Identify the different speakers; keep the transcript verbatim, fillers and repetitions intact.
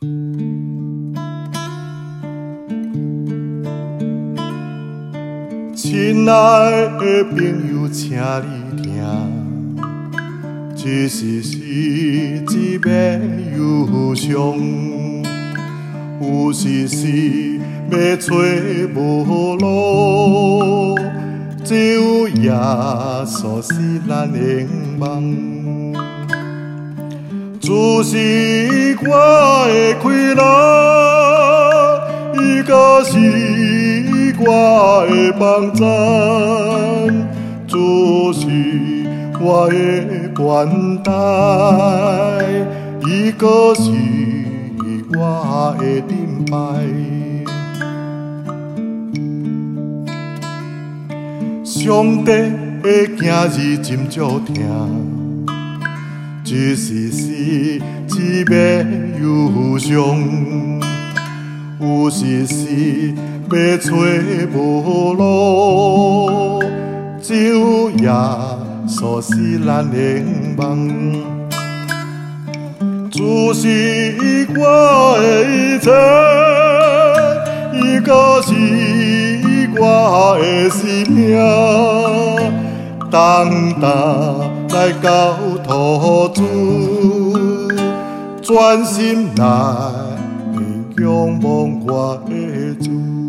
Speaker 1: 亲爱的朋友，请你听，这是世之要忧伤，有时是要找无路，只有耶稣是咱的望。主是我的快乐，伊才是我的帮衬，主是我的关怀，伊才是我的顶牌。上帝的囝儿真足听，这是世之要忧伤，有时是要找无路，只有耶稣是咱的望。主是我的一切，伊才是我的生命，当担来交托主，专心来仰望我的主。